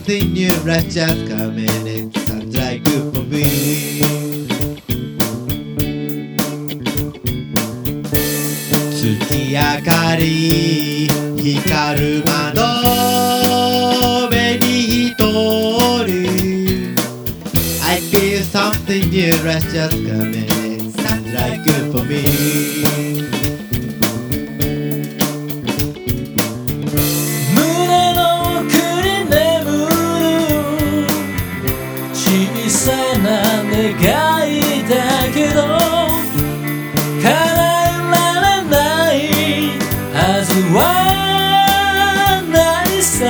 something new, let's just come in. It sounds like good for me. 月明かり光る窓辺に一人 I feel something new, let's just come in. It sounds like good for me. 胸の奥に眠る小さな願いだけど叶えられないはずはないさ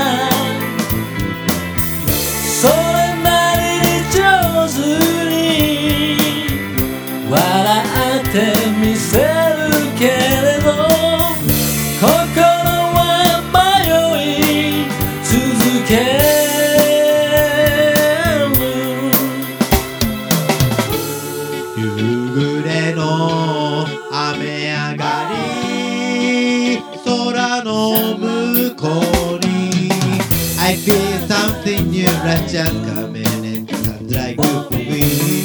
それなりに上手に笑ってみせるけれど心は迷い続ける夕暮れの雨上がり空の向こうに I feel something new, let's just come in. It sounds like good for me.